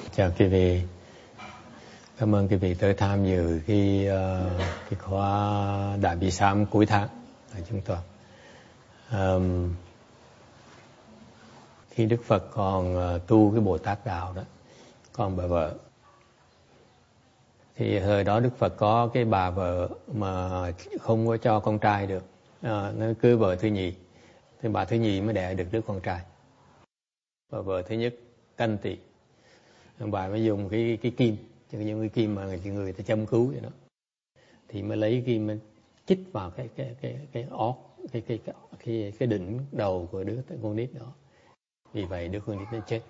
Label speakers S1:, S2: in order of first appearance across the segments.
S1: Chào quý vị. Cảm ơn quý vị tới tham dự cái khóa Đại Bi Sám cuối tháng của chúng tôi. Khi Đức Phật còn tu cái Bồ Tát đạo đó, còn bà vợ, thì thời đó Đức Phật có cái bà vợ mà không có cho con trai được, nó cưới vợ thứ nhì, thì bà thứ nhì mới đẻ được đứa con trai. Bà vợ thứ nhất canh tỵ, bà mới dùng cái kim, chứ những cái kim mà người ta châm cứu vậy đó, thì mới lấy kim mới chích vào cái đỉnh đầu của đứa con nít đó. Vì vậy đứa con nít nó chết.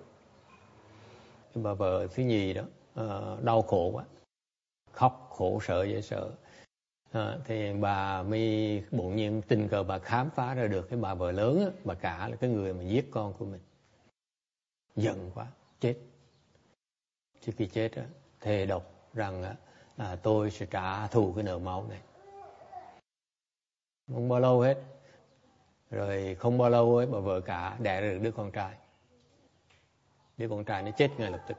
S1: Bà vợ thứ nhì đó đau khổ quá, khóc khổ sở dễ sợ. Thì bà mới bỗng nhiên tình cờ bà khám phá ra được cái bà vợ lớn á, bà cả là cái người mà giết con của mình. Giận quá chết. Trước khi chết á, thề độc rằng tôi sẽ trả thù cái nợ máu này. Không bao lâu hết, rồi không bao lâu ấy, bà vợ cả đẻ ra được đứa con trai. Đứa con trai nó chết ngay lập tức.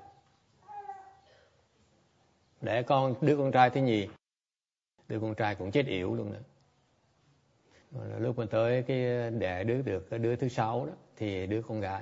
S1: Đẻ đứa con trai thứ nhì, đứa con trai cũng chết yểu luôn nữa. Rồi lúc mà tới cái đẻ được cái đứa thứ 6 đó, thì đứa con gái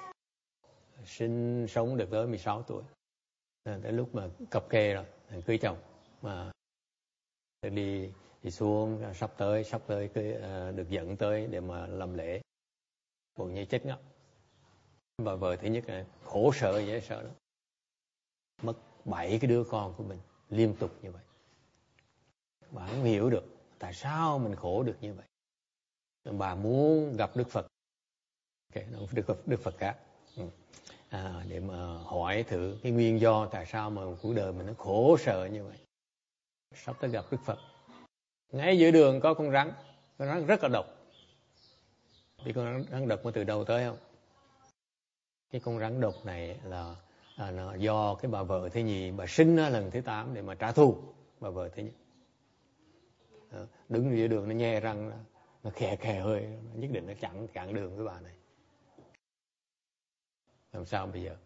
S1: sống được tới 16 tuổi. Tới lúc mà cập kê rồi, cưới chồng, mà đi xuống, sắp tới được dẫn tới để mà làm lễ, bỗng nhiên chết ngất. Bà vợ thứ nhất là khổ sở dễ sợ đó, mất 7 cái đứa con của mình liên tục như vậy. Bà không hiểu được tại sao mình khổ được như vậy. Bà muốn gặp Đức Phật, Đức Phật khác, để mà hỏi thử cái nguyên do tại sao mà cuộc đời mình nó khổ sở như vậy. Sắp tới gặp Đức Phật, ngay giữa đường có con rắn rất là độc. Biết con rắn độc nó từ đâu tới không? Cái con rắn độc này là nó do cái bà vợ thứ nhì, bà sinh ra lần thứ 8 để mà trả thù bà vợ thứ nhất. Đứng giữa đường nó nhe răng, nó khè hơi, nó nhất định nó chặn đường với bà này. Làm sao bây giờ?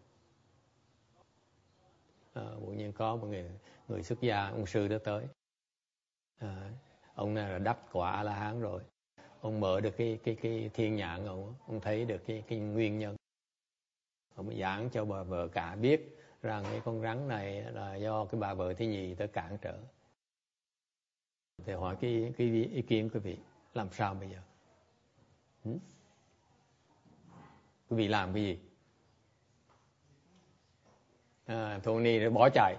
S1: Bỗng nhiên có một người xuất gia, ông sư đó tới. Ông này là đắc quả A-la-hán rồi. Ông mở được cái thiên nhãn ông thấy được cái nguyên nhân. Ông giảng cho bà vợ cả biết rằng cái con rắn này là do cái bà vợ thứ nhì tới cản trở. Thì hỏi cái ý kiến quý vị, làm sao bây giờ? Quý vị làm cái gì? Tony rồi bỏ chạy.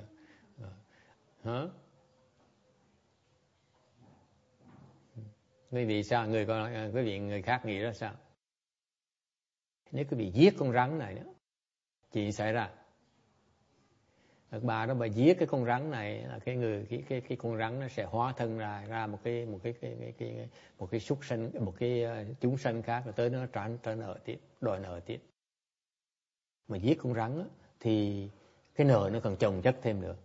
S1: Quý vị sao? Quý vị người khác nghĩ ra sao? Nếu quý vị giết con rắn này đó, chuyện xảy ra. Bà đó bà giết cái con rắn này, là cái con rắn nó sẽ hóa thân ra một cái súc sinh, một cái chúng sanh khác, rồi tới nó trả nợ tiếp, đòi nợ tiếp. Mà giết con rắn đó, thì cái nợ nó còn chồng chất thêm nữa.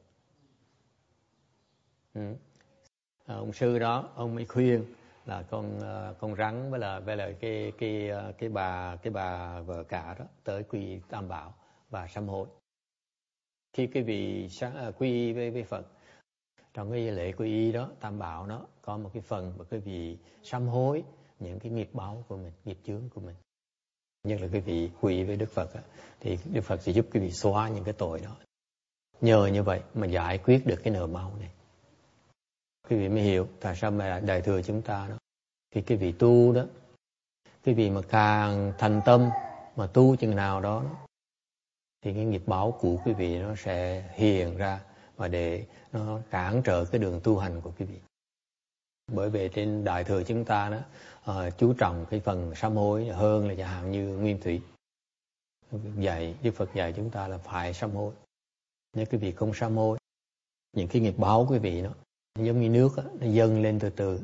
S1: Ông sư đó ông mới khuyên là con rắn với là cái bà vợ cả đó tới quy Tam Bảo và sám hối. Khi quý vị quy y với Phật, trong cái lễ quy y đó, Tam Bảo đó có một cái phần mà quý vị sám hối những cái nghiệp báo của mình, nghiệp chướng của mình. Nhất là quý vị quy y với Đức Phật, thì Đức Phật sẽ giúp quý vị xóa những cái tội đó. Nhờ như vậy mà giải quyết được cái nợ máu này. Quý vị mới hiểu tại sao mà Đại Thừa chúng ta đó, khi quý vị tu đó, quý vị mà càng thành tâm mà tu chừng nào đó, thì cái nghiệp báo của quý vị nó sẽ hiện ra và để nó cản trở cái đường tu hành của quý vị. Bởi vì trên Đại Thừa chúng ta đó chú trọng cái phần sám hối hơn là chẳng hạn như Nguyên Thủy Đức Phật dạy chúng ta là phải sám hối. Nếu quý vị không sám hối, những cái nghiệp báo quý vị nó giống như nước đó, nó dâng lên từ từ.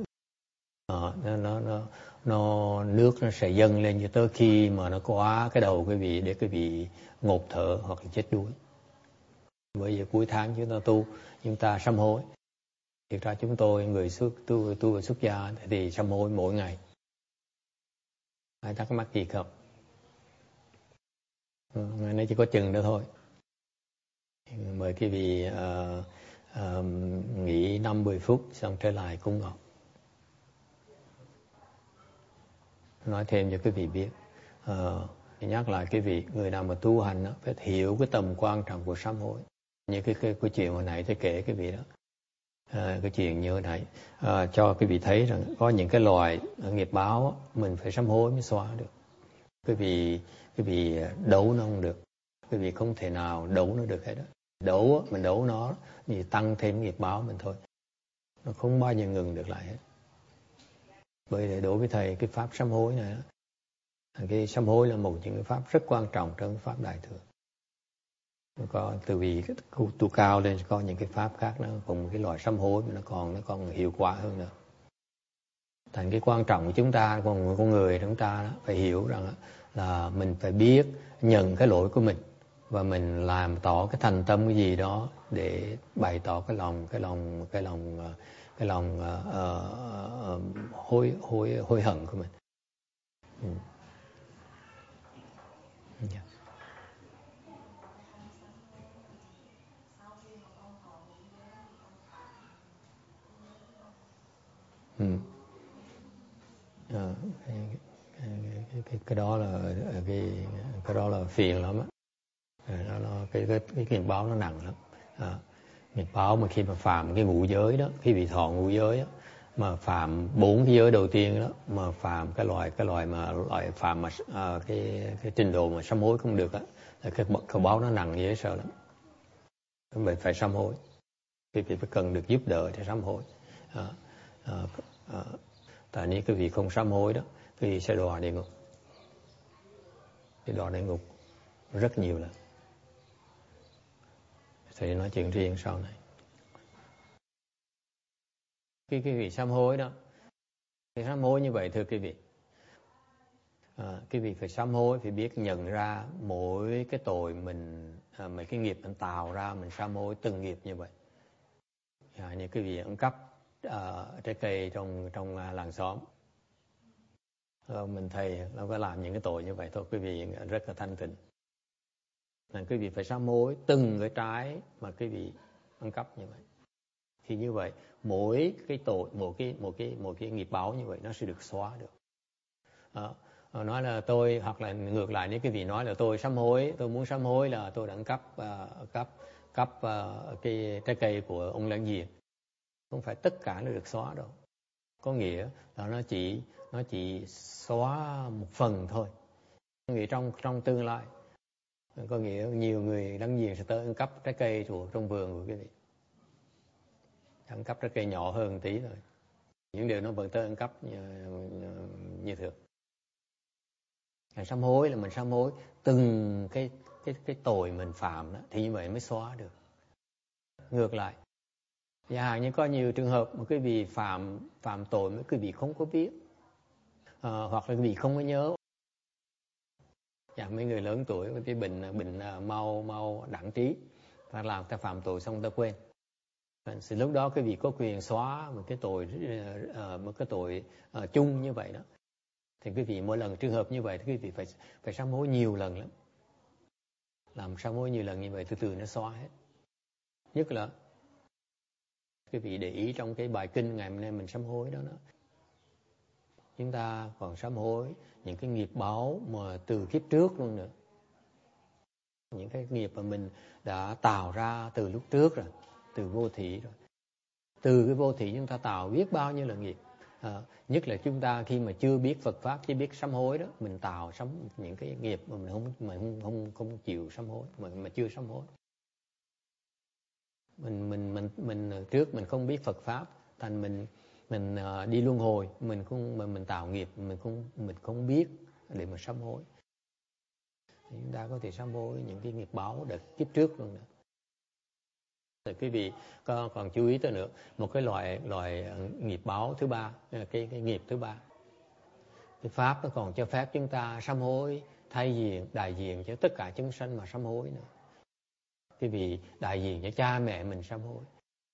S1: Nước nó sẽ dâng lên cho tới khi mà nó quá cái đầu quý vị để quý vị ngột thở hoặc là chết đuối. Bây giờ cuối tháng chúng ta sám hối. Thực ra chúng tôi người tu xuất gia thì sám hối mỗi ngày. Ai thắc mắc gì không? Ngày nay chỉ có chừng đó thôi. Mời quý vị nghỉ 5-10 phút xong trở lại cung ngọc. Nói thêm cho quý vị biết, nhắc lại quý vị, người nào mà tu hành đó, phải hiểu cái tầm quan trọng của sám hối. Như cái chuyện hồi nãy tôi kể quý vị đó, cái chuyện như hồi nãy cho quý vị thấy rằng có những cái loài nghiệp báo đó, mình phải sám hối mới xóa được. Quý vị đấu nó không được, quý vị không thể nào đấu nó được hết đó. Mình đấu nó thì tăng thêm nghiệp báo mình thôi, nó không bao giờ ngừng được lại hết. Bởi vì đối với thầy, cái pháp sám hối này, cái sám hối là một những cái pháp rất quan trọng trong cái pháp đại thừa. Có từ vì tu cao lên có những cái pháp khác nó cùng cái loại sám hối nó còn hiệu quả hơn nữa. Thành cái quan trọng của chúng ta, con người chúng ta đó, phải hiểu rằng là mình phải biết nhận cái lỗi của mình và mình làm tỏ cái thành tâm cái gì đó để bày tỏ cái lòng hối hận của mình. Yeah. Cái đó là cái đó là phiền lắm á. Cái nghiệp báo nó nặng lắm. Nghiệp báo mà khi mà phạm cái ngũ giới đó, khi bị thọ ngũ giới á, mà phạm 4 cái giới đầu tiên đó, mà phạm cái loại phạm mà cái trình độ mà sám hối không được á, là cái báo nó nặng dễ sợ lắm. Vậy phải sám hối. Quý vị phải cần được giúp đỡ để sám hối. Tại nếu quý vị không sám hối đó, quý vị sẽ đọa địa ngục. Thì đọa địa ngục rất nhiều lần. Thì nói chuyện riêng sau này. Khi quý vị sám hối đó, thì sám hối như vậy thưa quý vị, quý vị phải sám hối, phải biết nhận ra mỗi cái tội mình, mấy cái nghiệp mình tạo ra, mình sám hối từng nghiệp như vậy. Như quý vị ăn cắp trái cây trong làng xóm, mình thầy nó có làm những cái tội như vậy thôi, quý vị rất là thanh tịnh. Nên quý vị phải sám hối từng cái trái mà quý vị ăn cắp như vậy. Thì như vậy mỗi cái tội, một cái nghiệp báo như vậy nó sẽ được xóa được. Nói là tôi, hoặc là ngược lại, nếu quý vị nói là tôi sám hối, tôi muốn sám hối là tôi đã cắp cái trái cây của ông láng giềng, không phải tất cả nó được xóa đâu. Có nghĩa là nó chỉ xóa một phần thôi. Có nghĩa trong tương lai, có nghĩa nhiều người láng giềng sẽ tới ăn cắp trái cây trong vườn của quý vị, ăn cắp trái cây nhỏ hơn tí thôi, những điều nó vẫn tới ăn cắp như thường. Sám hối là mình sám hối từng cái tội mình phạm đó, thì như vậy mới xóa được. Ngược lại, giả hạn như có nhiều trường hợp mà quý vị phạm tội mà quý vị không có biết, hoặc là quý vị không có nhớ. Mấy người lớn tuổi có cái bệnh mau đẳng trí, ta làm ta phạm tội xong ta quên. Thì lúc đó quý vị có quyền xóa một cái tội chung như vậy đó. Thì quý vị mỗi lần trường hợp như vậy thì quý vị phải sám hối nhiều lần lắm. Làm sám hối nhiều lần như vậy từ từ nó xóa hết. Nhất là quý vị để ý trong cái bài kinh ngày hôm nay mình sám hối đó, chúng ta còn sám hối những cái nghiệp báo mà từ kiếp trước luôn nữa. Những cái nghiệp mà mình đã tạo ra từ lúc trước rồi, từ vô thị rồi. Từ cái vô thị chúng ta tạo biết bao nhiêu là nghiệp. Nhất là chúng ta khi mà chưa biết Phật pháp, chỉ biết sám hối đó, mình tạo những cái nghiệp mà mình không chịu sám hối, mà chưa sám hối. Mình trước mình không biết Phật pháp, thành mình đi luân hồi, mình tạo nghiệp, mình không biết để mà sám hối. Thì chúng ta có thể sám hối những cái nghiệp báo đợt kiếp trước luôn nữa. Thì quý vị còn chú ý tới nữa một cái loại nghiệp báo thứ ba, cái nghiệp thứ ba. Cái pháp nó còn cho phép chúng ta sám hối đại diện cho tất cả chúng sanh mà sám hối nữa. Quý vị đại diện cho cha mẹ mình sám hối,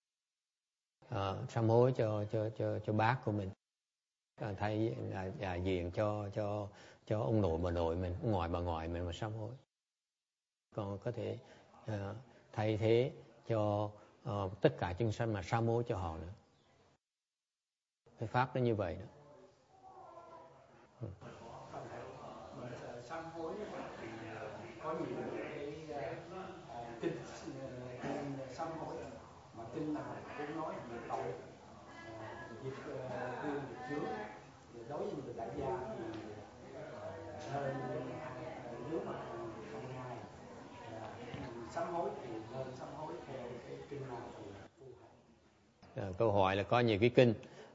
S1: sám hối cho bác của mình, thay đại diện cho ông nội bà nội mình, ông ngoại bà ngoại mình mà sám hối. Còn có thể thay thế cho tất cả chúng sanh mà sám hối cho họ nữa. Cái pháp nó như vậy đó.
S2: Sám hối thì có nhiều cái kinh sám hối mà kinh nào cũng nói về tội việc việc trước. Đối với người tại gia thì nên nếu mà không ai sám hối thì nên sám hối theo cái kinh nào thì phù hợp.
S1: Câu hỏi là có nhiều cái kinh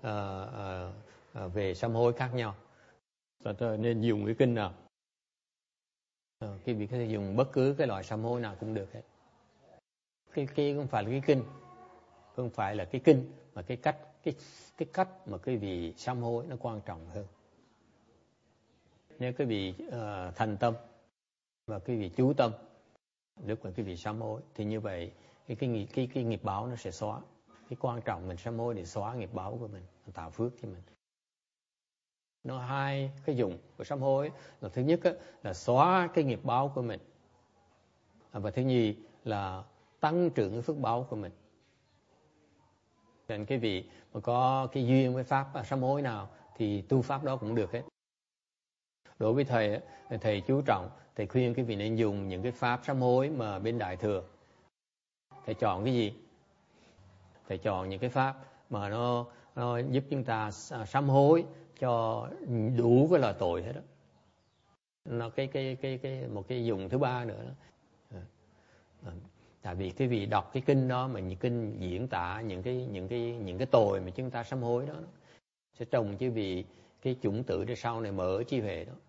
S1: về sám hối khác nhau. Tôi nên dùng cái kinh nào? Quý vị có thể dùng bất cứ cái loại sám hối nào cũng được hết. Cái không phải là cái kinh, không phải là cái kinh, mà cái cách mà quý vị sám hối nó quan trọng hơn. Nếu quý vị thành tâm và quý vị chú tâm lúc mà quý vị sám hối thì như vậy cái nghiệp báo nó sẽ xóa. Cái quan trọng mình sám hối để xóa nghiệp báo của mình, tạo phước cho mình. Nó hai cái dùng của sám hối là thứ nhất là xóa cái nghiệp báo của mình, và thứ nhì là tăng trưởng cái phước báo của mình. Nên cái vị mà có cái duyên với pháp sám hối nào thì tu pháp đó cũng được hết. Đối với thầy chú trọng, thầy khuyên cái vị nên dùng những cái pháp sám hối mà bên Đại Thừa. Thầy chọn cái gì? Thầy chọn những cái pháp mà nó giúp chúng ta sám hối cho đủ cái loại tội hết đó. Nó một cái dùng thứ ba nữa đó. Tại vì cái vị đọc cái kinh đó mà những kinh diễn tả những cái tội mà chúng ta sám hối đó, sẽ trồng chứ vì cái chủng tử để sau này mở chi về đó.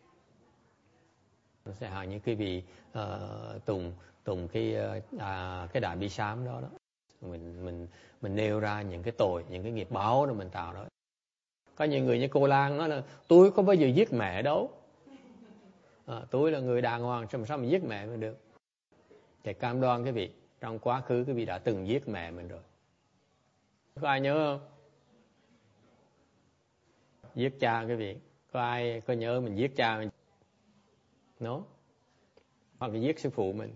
S1: Nó sẽ hàng những cái vị tùng cái đại bi sám đó. Mình nêu ra những cái tội, những cái nghiệp báo đó mình tạo đó. Có nhiều người như cô Lan nói là tôi có bao giờ giết mẹ đâu. Tôi là người đàng hoàng, sao mà giết mẹ mình được? Thì cam đoan cái vị trong quá khứ cái vị đã từng giết mẹ mình rồi. Có ai nhớ không? Giết cha cái vị. Có ai có nhớ mình giết cha mình? No. Hoặc là giết sư phụ mình.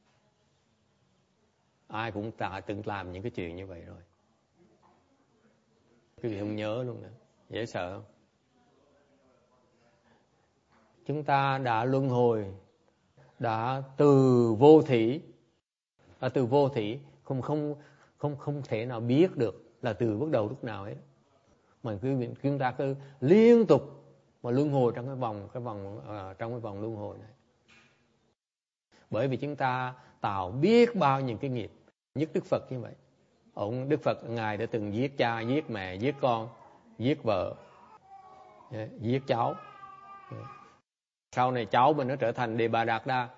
S1: Ai cũng từng làm những cái chuyện như vậy rồi. Cái vị không nhớ luôn nữa. Dễ sợ không? Chúng ta đã luân hồi, đã từ vô thỉ, không thể nào biết được là từ bước đầu lúc nào hết. Mà chúng ta cứ liên tục mà luân hồi trong cái vòng luân hồi này. Bởi vì chúng ta tạo biết bao nhiêu cái nghiệp. Nhất Đức Phật như vậy. Đức Phật ngài đã từng giết cha, giết mẹ, giết con, giết vợ, giết cháu. Sau này cháu mình nó trở thành Đề Bà Đạt Đa.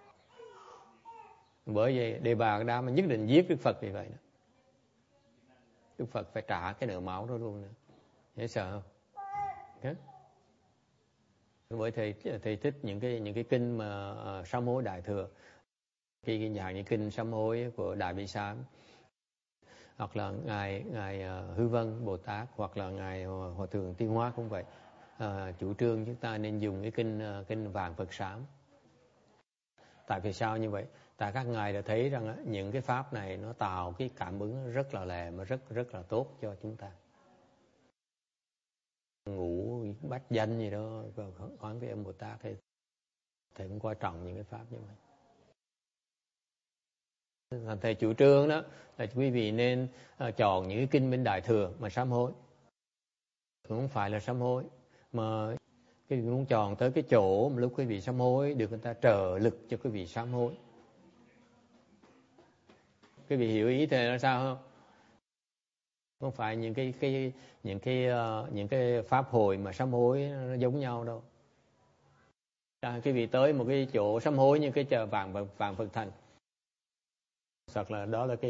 S1: Bởi vậy Đề Bà Đạt Đa mà nhất định giết Đức Phật vì vậy đó. Đức Phật phải trả cái nợ máu đó luôn nữa. Dễ sợ không? Bởi thầy thích những cái kinh mà sám hối Đại Thừa. Cái dạng những kinh sám hối của Đại Bi Sám, hoặc là ngài Hư Vân Bồ Tát, hoặc là ngài Hòa Thượng Tiên Hóa cũng vậy. Chủ trương chúng ta nên dùng cái kinh Vạn Phật Sám. Tại vì sao như vậy? Tại các ngài đã thấy rằng những cái pháp này nó tạo cái cảm ứng rất là lẹ mà rất là tốt cho chúng ta. Ngũ bát danh gì đó, Quán Thế Âm Bồ Tát thầy cũng quan trọng những cái pháp như vậy. Thầy chủ trương đó là quý vị nên chọn những cái kinh bên Đại Thừa mà sám hối. Không phải là sám hối, mà quý vị muốn chọn tới cái chỗ mà lúc quý vị sám hối được người ta trợ lực cho quý vị sám hối. Quý vị hiểu ý thầy là sao không? Không phải những cái pháp hội mà sám hối nó giống nhau đâu. Quý vị tới một cái chỗ sám hối như cái chợ Vạn Phật Thành, hoặc là đó là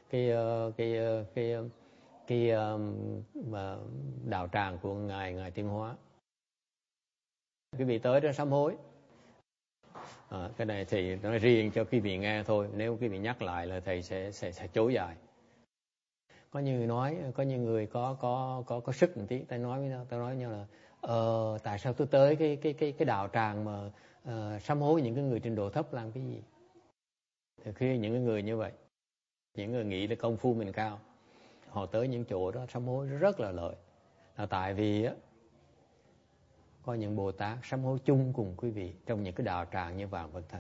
S1: cái đạo tràng của ngài Tiên Hóa. Quý vị tới đó sám hối. Cái này thì nói riêng cho quý vị nghe thôi. Nếu quý vị nhắc lại là thầy sẽ chối dài. Có như người có sức một tí, ta nói với nhau là tại sao tôi tới cái đạo tràng mà sám hối những cái người trình độ thấp làm cái gì? Khi những người như vậy, những người nghĩ là công phu mình cao, họ tới những chỗ đó sám hối rất là lợi. Là tại vì á, có những Bồ Tát sám hối chung cùng quý vị trong những cái đạo tràng như Vạn Vật Thành.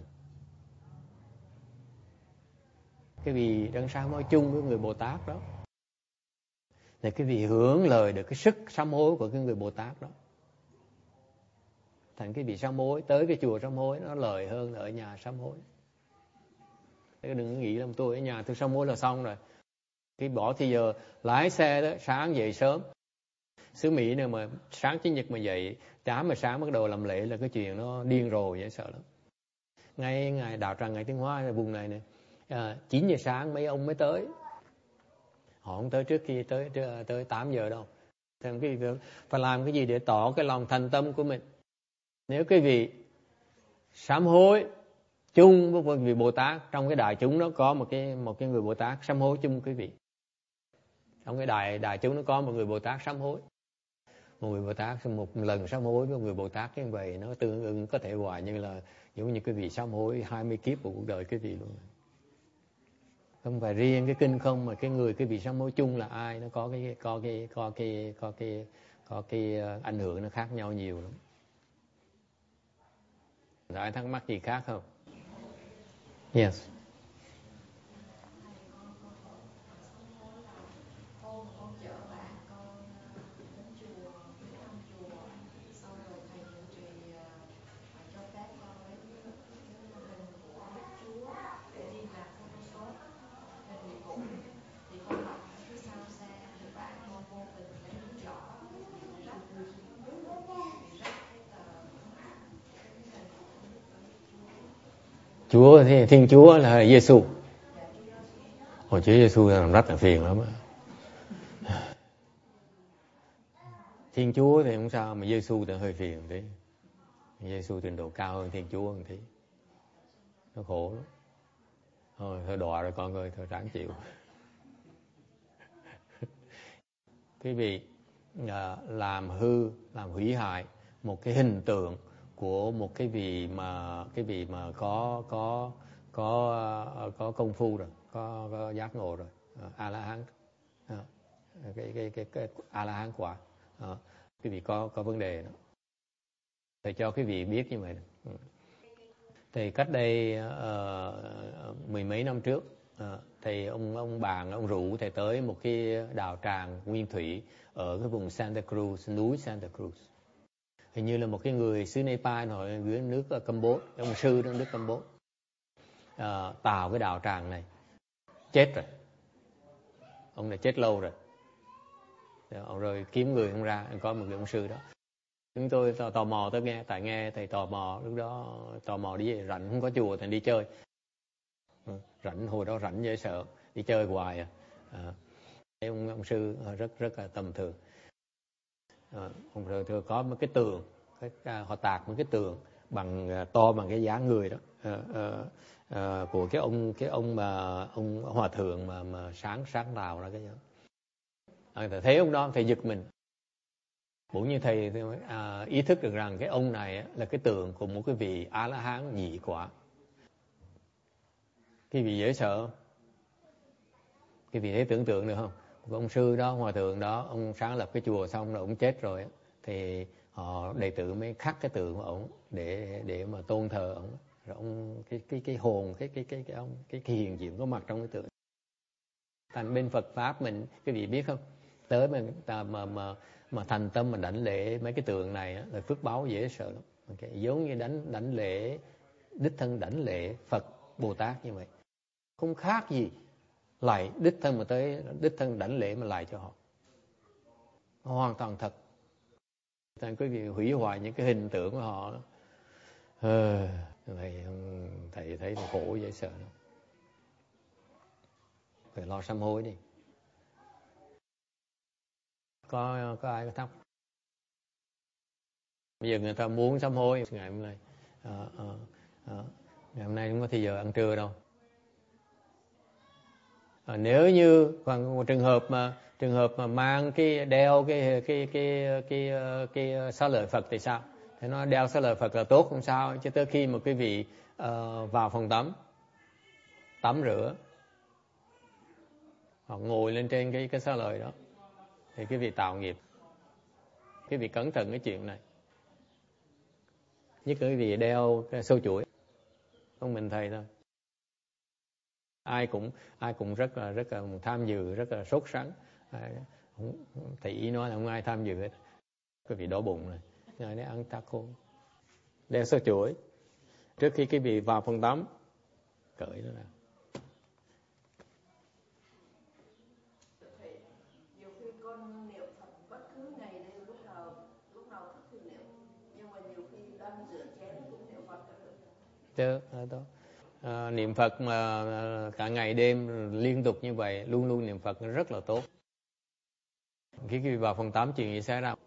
S1: Cái vị đang sám hối chung với người Bồ Tát đó, thì cái vị hưởng lời được cái sức sám hối của cái người Bồ Tát đó. Thành cái vị sám hối tới cái chùa sám hối nó lợi hơn là ở nhà sám hối. Thế đừng nghĩ là tôi ở nhà tôi sám hối là xong rồi. Khi bỏ thì giờ lái xe đó, sáng dậy sớm. Xứ Mỹ này mà sáng Chủ nhật mà dậy 8 giờ sáng bắt đầu làm lễ là cái chuyện nó điên rồ vậy, sợ lắm. Ngay ngày đạo tràng ngày Tiếng Hoa vùng này nè, 9 giờ sáng mấy ông mới tới. Họ không tới trước khi tới 8 giờ đâu. Thế cái việc phải làm cái gì để tỏ cái lòng thành tâm của mình. Nếu quý vị sám hối chung với vị Bồ Tát, trong cái đại chúng nó có một cái người Bồ Tát sám hối chung quý vị. Trong cái đại chúng nó có một người Bồ Tát sám hối. Một người Bồ Tát một lần sám hối với một người Bồ Tát như vậy nó tương ứng có thể gọi như là giống như quý vị sám hối 20 kiếp của cuộc đời quý vị luôn. Không phải riêng cái kinh không, mà cái người quý vị sám hối chung là ai nó có cái ảnh hưởng nó khác nhau nhiều lắm. Rồi ai thắc mắc gì khác không? Yes. Chúa thì Thiên Chúa là Giêsu. Chúa Giêsu làm rất là phiền lắm. Thiên Chúa thì không sao, mà Giêsu thì hơi phiền thế. Giêsu trình độ cao hơn Thiên Chúa một tí. Nó khổ lắm. Thôi đọa rồi con ơi, thôi ráng chịu. Quý vị làm hủy hại một cái hình tượng của một cái vị mà có công phu rồi, có giác ngộ rồi, A La Hán, cái A La Hán quả, quý vị có vấn đề đó. Thầy cho quý vị biết như vậy. Thì cách đây mười mấy năm trước, thầy ông bạn ông rủ thầy tới một cái đạo tràng nguyên thủy ở cái vùng Santa Cruz, núi Santa Cruz. Hình như là một cái người xứ Nepal hoặc dưới nước Campuchia, ông sư trong nước Campuchia, tạo cái đạo tràng này. Chết rồi, ông này chết lâu rồi. Rồi kiếm người không ra, có một người ông sư đó. Chúng tôi tò mò tới nghe, tại nghe thầy tò mò, lúc đó tò mò đi rảnh không có chùa thì đi chơi. Rảnh hồi đó rảnh dễ sợ, đi chơi hoài ông sư rất là tầm thường. Ông sư có một cái tường, họ tạc một cái tường to bằng cái dáng người đó, của cái ông hòa thượng mà sáng tạo ra cái đó. Thầy thấy ông đó thầy giật mình. Bỗng như thầy ý thức được rằng cái ông này là cái tượng của một cái vị A La Hán nhị quả. Cái vị dễ sợ. Cái vị thấy tưởng tượng được không? Một ông sư đó, hòa thượng đó, ông sáng lập cái chùa xong rồi ông chết rồi, thì họ đệ tử mới khắc cái tượng của ông để mà tôn thờ ông. Rồi ông cái hồn cái hiện diện có mặt trong cái tượng. Thành bên Phật pháp mình, cái vị biết không? Tới mà thành tâm mà đảnh lễ mấy cái tượng này là phước báo dễ sợ lắm. Okay. Giống như đảnh lễ đích thân đảnh lễ Phật Bồ Tát như vậy, không khác gì lại đích thân mà tới đích thân đảnh lễ mà lại cho họ, hoàn toàn thật. Thành quý vị hủy hoại những cái hình tượng của họ, thầy thấy là khổ dễ sợ lắm. Phải lo sám hối đi. Có ai có thắc? Bây giờ người ta muốn sám hối ngày hôm nay, ngày hôm nay không có thì giờ ăn trưa đâu. Nếu như còn trường hợp mà mang cái đeo cái xá lợi Phật thì sao? Thì nó đeo xá lợi Phật là tốt không sao, chứ tới khi mà quý vị vào phòng tắm tắm rửa, hoặc ngồi lên trên cái xá lợi đó, thì quý vị tạo nghiệp. Quý vị cẩn thận cái chuyện này. Nhất là quý vị đeo cái sâu chuỗi, không mình thầy thôi. Ai cũng rất là tham dự, rất là sốt sắng. Thầy ý nói là không ai tham dự hết. Quý vị đổ bụng này, rồi để ăn taco, đeo sâu chuỗi. Trước khi quý vị vào phòng tắm, cởi nó ra.
S3: Nhiều khi con niệm Phật bất cứ ngày đêm lúc nào thức thì niệm, nhưng mà nhiều khi đang rửa chén cũng niệm Phật được.
S1: Niệm Phật mà cả ngày đêm liên tục như vậy, luôn luôn niệm Phật rất là tốt. Khi quý vị vào phòng tắm chuyện gì xảy ra?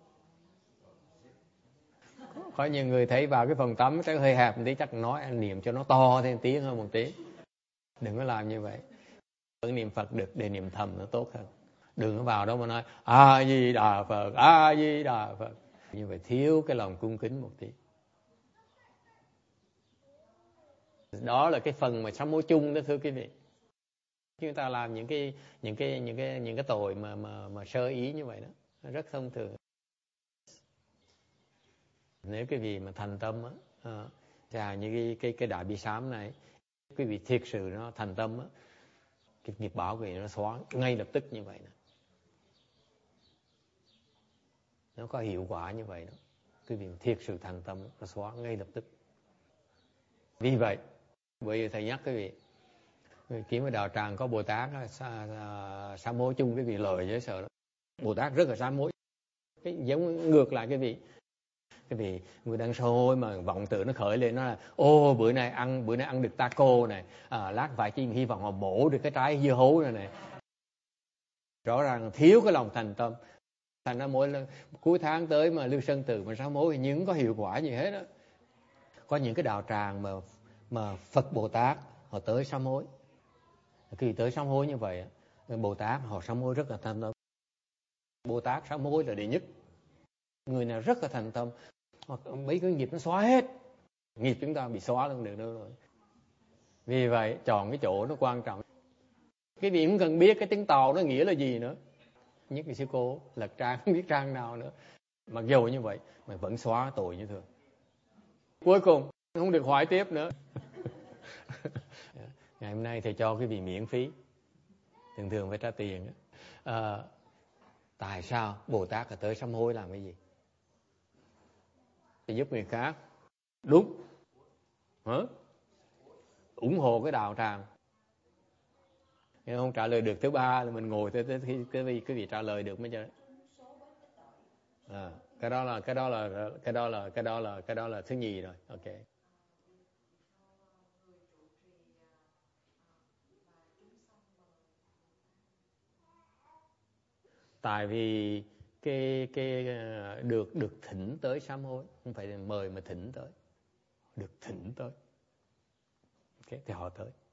S1: Có nhiều người thấy vào cái phòng tắm chắc hơi hẹp một tí, chắc nói anh niệm cho nó to thêm tí hơn một tí. Đừng có làm như vậy. Vẫn niệm Phật được, để niệm thầm nó tốt hơn. Đừng có vào đó mà nói A Di Đà Phật, A Di Đà Phật. Như vậy thiếu cái lòng cung kính một tí. Đó là cái phần mà sám hối chung đó thưa quý vị. Chúng ta làm những cái tội mà sơ ý như vậy đó, rất thông thường. Nếu quý vị mà thành tâm á, như cái đại bi sám này, quý vị thiệt sự nó thành tâm á, cái nghiệp báo của quý vị nó xóa ngay lập tức như vậy đó. Nó có hiệu quả như vậy đó. Quý vị thiệt sự thành tâm nó xóa ngay lập tức. Vì vậy, bởi vì thầy nhắc quý vị, kiếm cái đạo tràng có Bồ Tát sám hối chung cái vị lời dễ sợ đó. Bồ Tát rất là sám hối. Cái giống ngược lại cái vị người đang sám hối mà vọng tưởng nó khởi lên, nó là ô bữa nay ăn được taco này, lát vài chi hy vọng họ bổ được cái trái dưa hấu này. Rõ ràng thiếu cái lòng thành tâm. Thành ra mỗi lần cuối tháng tới mà Lưu Sơn Tự mà sám hối thì nhưng có hiệu quả gì hết đó. Có những cái đạo tràng mà Phật Bồ Tát họ tới sám hối. Khi tới sám hối như vậy, Bồ Tát họ sám hối rất là thành tâm. Bồ Tát sám hối là đệ nhất. Người nào rất là thành tâm, hoặc mấy cái nghiệp nó xóa hết. Nghiệp chúng ta bị xóa không được đâu rồi. Vì vậy chọn cái chỗ nó quan trọng. Cái gì cũng cần biết cái tiếng Tàu nó nghĩa là gì nữa. Nhất là sư cô lật trang không biết trang nào nữa. Mặc dù như vậy mà vẫn xóa tội như thường. Cuối cùng không được hỏi tiếp nữa. Ngày hôm nay thầy cho quý vị miễn phí, thường phải trả tiền. Tại sao Bồ Tát là tới sám hối làm cái gì? Để giúp người khác. Đúng. Ủng hộ cái đạo tràng. Nếu không trả lời được thứ ba là mình ngồi tới khi quý vị trả lời được mới chơi. Cái đó là thứ nhì rồi. Ok. Tại vì cái được thỉnh tới sám hối, không phải mời mà thỉnh tới, được thỉnh tới, okay, thì họ tới.